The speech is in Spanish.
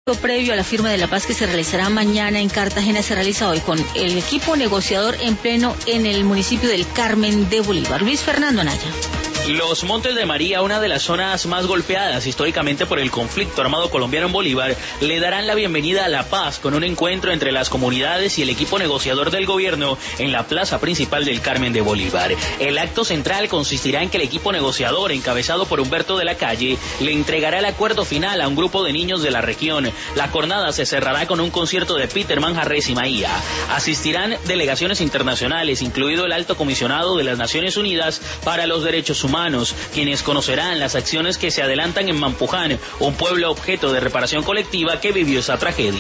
Previo a la firma de la paz que se realizará mañana en Cartagena, se realiza hoy con el equipo negociador en pleno en el municipio del Carmen de Bolívar. Luis Fernando Anaya. Los Montes de María, una de las zonas más golpeadas históricamente por el conflicto armado colombiano en Bolívar, le darán la bienvenida a la paz con un encuentro entre las comunidades y el equipo negociador del gobierno en la plaza principal del Carmen de Bolívar. El acto central consistirá en que el equipo negociador, encabezado por Humberto de la Calle, le entregará el acuerdo final a un grupo de niños de la región. La jornada se cerrará con un concierto de Peter Manjarres y Maía. Asistirán delegaciones internacionales, incluido el Alto Comisionado de las Naciones Unidas para los Derechos Humanos, quienes conocerán las acciones que se adelantan en Mampuján, un pueblo objeto de reparación colectiva que vivió esa tragedia.